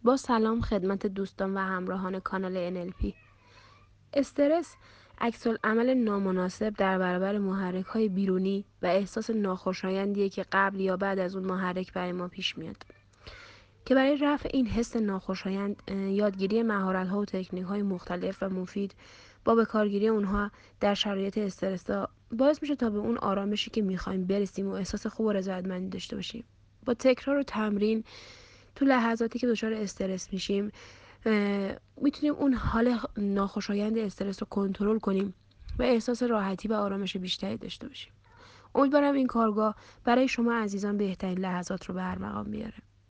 با سلام خدمت دوستان و همراهان کانال NLP. استرس عکس‌العمل نامناسب در برابر محرک‌های بیرونی و احساس ناخوشایندیه که قبل یا بعد از اون محرک برای ما پیش میاد. که برای رفع این حس ناخوشایند یادگیری مهارت‌ها و تکنیک‌های مختلف و مفید با به کارگیری اونها در شرایط استرس باعث میشه تا به اون آرامشی که می‌خوایم برسیم و احساس خوب و رضایتمندی داشته باشیم. با تکرار و تمرین تو لحظاتی که دچار استرس میشیم میتونیم اون حال ناخوشایند استرس رو کنترل کنیم و احساس راحتی و آرامش بیشتری داشته باشیم. امیدوارم این کارگاه برای شما عزیزان بهترین لحظات رو به ارمغان بیاره.